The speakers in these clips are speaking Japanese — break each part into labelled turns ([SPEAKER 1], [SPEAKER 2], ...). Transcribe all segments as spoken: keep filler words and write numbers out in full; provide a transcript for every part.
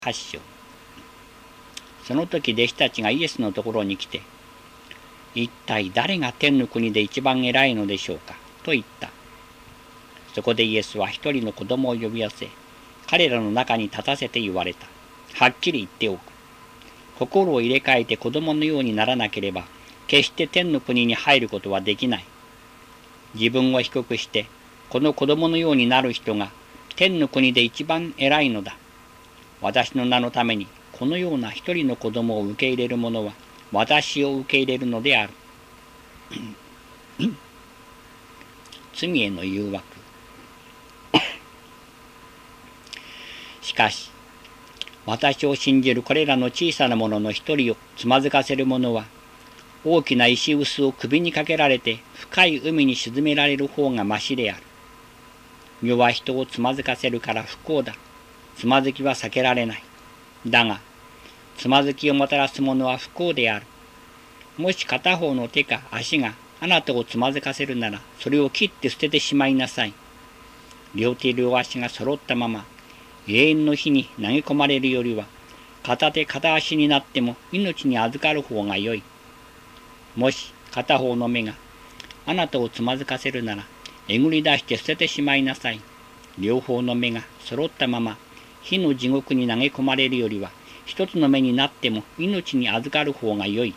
[SPEAKER 1] はち章。その時弟子たちがイエスのところに来て、一体誰が天の国で一番偉いのでしょうかと言った。そこでイエスは一人の子供を呼び寄せ、彼らの中に立たせて言われた。はっきり言っておく。心を入れ替えて子供のようにならなければ、決して天の国に入ることはできない。自分を低くして、この子供のようになる人が天の国で一番偉いのだ。私の名のためにこのような一人の子供を受け入れる者は私を受け入れるのである。罪への誘惑。しかし、私を信じるこれらの小さな者の一人をつまずかせる者は、大きな石臼を首にかけられて深い海に沈められる方がましである。世は人をつまずかせるから不幸だ。つまずきは避けられない。だが、つまずきをもたらす者は不幸である。もし片方の手か足があなたをつまずかせるなら、それを切って捨ててしまいなさい。両手両足が揃ったまま、永遠の火に投げ込まれるよりは、片手片足になっても命に預かる方がよい。もし片方の目があなたをつまずかせるなら、えぐり出して捨ててしまいなさい。両方の目が揃ったまま、火の地獄に投げ込まれるよりは、一つの目になっても命に預かる方がよい。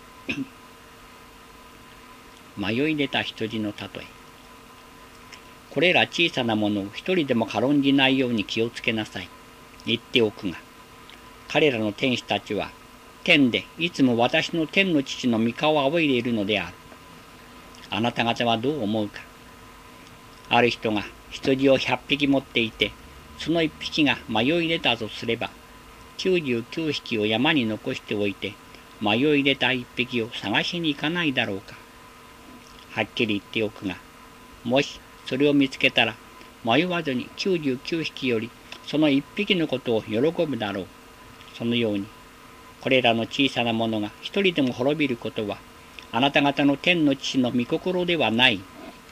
[SPEAKER 1] 迷い出た羊の例え。これら小さなものを一人でも軽んじないように気をつけなさい。言っておくが、彼らの天使たちは、天でいつも私の天の父の御顔を仰いでいるのである。あなた方はどう思うか。ある人が羊を百匹持っていて、その一匹が迷い出たとすれば、九十九匹を山に残しておいて、迷い出た一匹を探しに行かないだろうか。はっきり言っておくが、もしそれを見つけたら、迷わずに九十九匹よりその一匹のことを喜ぶだろう。そのように、これらの小さなものが一人でも滅びることは、あなた方の天の父の御心ではない。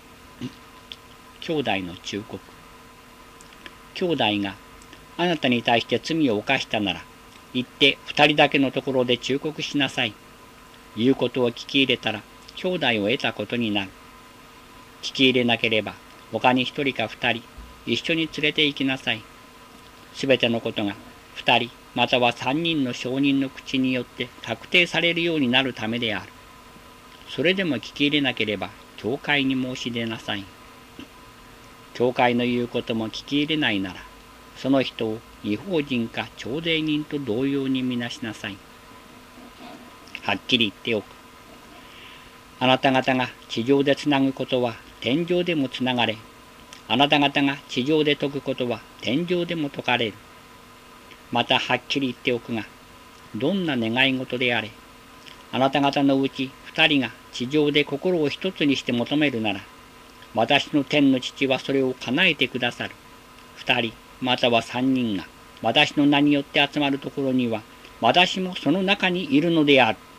[SPEAKER 1] 兄弟の忠告。兄弟があなたに対して罪を犯したなら、行って二人だけのところで忠告しなさい。言うことを聞き入れたら、兄弟を得たことになる。聞き入れなければ、他に一人か二人、一緒に連れて行きなさい。すべてのことが二人、または三人の証人の口によって確定されるようになるためである。それでも聞き入れなければ、教会に申し出なさい。教会の言うことも聞き入れないなら、その人を違法人か徴税人と同様にみなしなさい。はっきり言っておく。あなた方が地上でつなぐことは天上でもつながれ、あなた方が地上で説くことは天上でも説かれる。またはっきり言っておくが、どんな願い事であれ、あなた方のうち二人が地上で心を一つにして求めるなら、私の天の父はそれを叶えてくださる。二人、または三人が私の名によって集まるところには、私もその中にいるのである。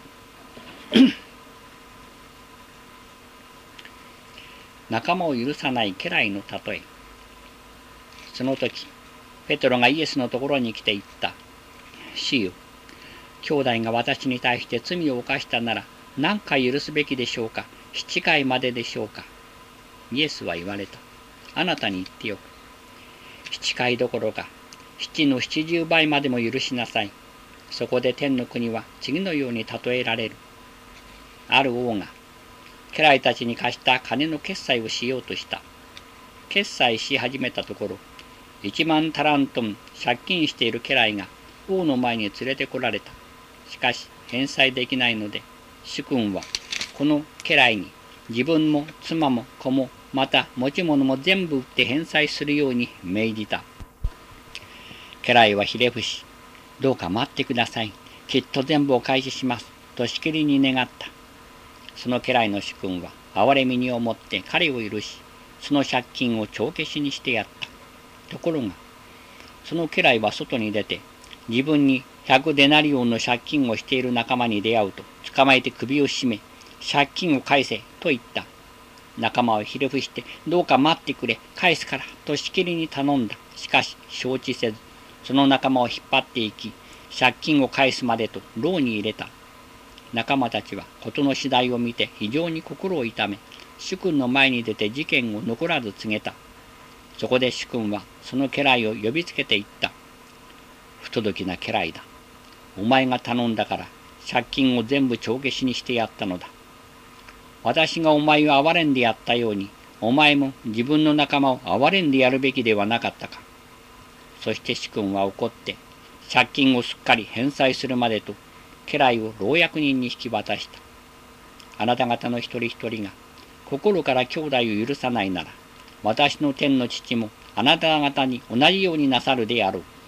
[SPEAKER 1] 仲間を許さない家来の例え。その時、ペトロがイエスのところに来て言った。主よ、兄弟が私に対して罪を犯したなら、何回許すべきでしょうか。七回まででしょうか。イエスは言われた。あなたに言ってよく。七回どころか、七の七十倍までも許しなさい。そこで天の国は次のように例えられる。ある王が、家来たちに貸した金の決済をしようとした。決済し始めたところ、一万タラントン借金している家来が王の前に連れてこられた。しかし返済できないので、主君はこの家来に自分も妻も子もまた持ち物も全部売って返済するように命じた。家来はひれ伏し、どうか待ってください。きっと全部お返しします。としきりに願った。その家来の主君は憐れみに思って彼を許し、その借金を帳消しにしてやった。ところが、その家来は外に出て、自分に百デナリオンの借金をしている仲間に出会うと、捕まえて首を絞め、借金を返せと言った。仲間はひれ伏して、どうか待ってくれ、返すからとしきりに頼んだ。しかし承知せず、 その仲間を引っ張っていき、借金を返すまでと牢に入れた。仲間たちは事の次第を見て非常に心を痛め、主君の前に出て事件を残らず告げた。そこで主君はその家来を呼びつけて言った。不届きな家来だ。お前が頼んだから借金を全部帳消しにしてやったのだ。私がお前を憐れんでやったように、お前も自分の仲間を憐れんでやるべきではなかったか。そして主君は怒って、借金をすっかり返済するまでと、家来を牢役人に引き渡した。あなた方の一人一人が、心から兄弟を許さないなら、私の天の父もあなた方に同じようになさるであろう。